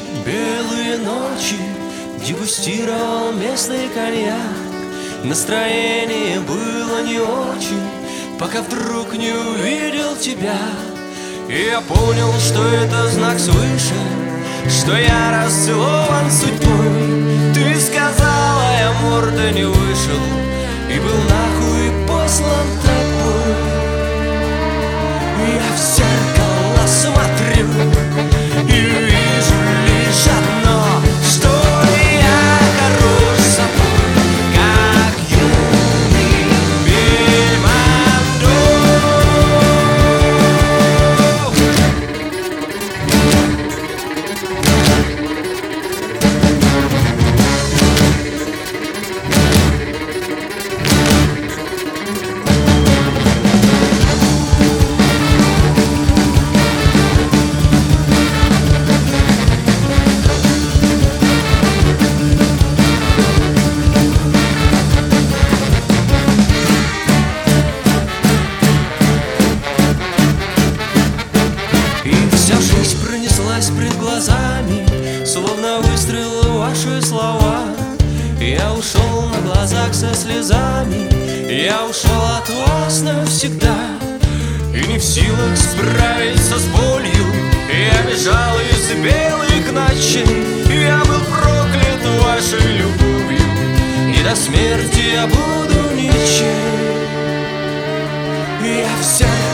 Белые ночи дегустировал местный коньяк. Настроение было не очень, пока вдруг не увидел тебя. И я понял, что это знак свыше, что я расцелован судьбой. Ты сказала, я морда не вышел и был нахуй послан тобой. Я в зеркало смотрю и вижу лишь одно, что я хорош собой, как юный Бельмондо. Пред глазами, словно выстрелы ваши слова. Я ушел на глазах со слезами, я ушел от вас навсегда. И не в силах справиться с болью, я бежал из белых ночей. Я был проклят вашей любовью, и до смерти я буду ничей. Я в сердце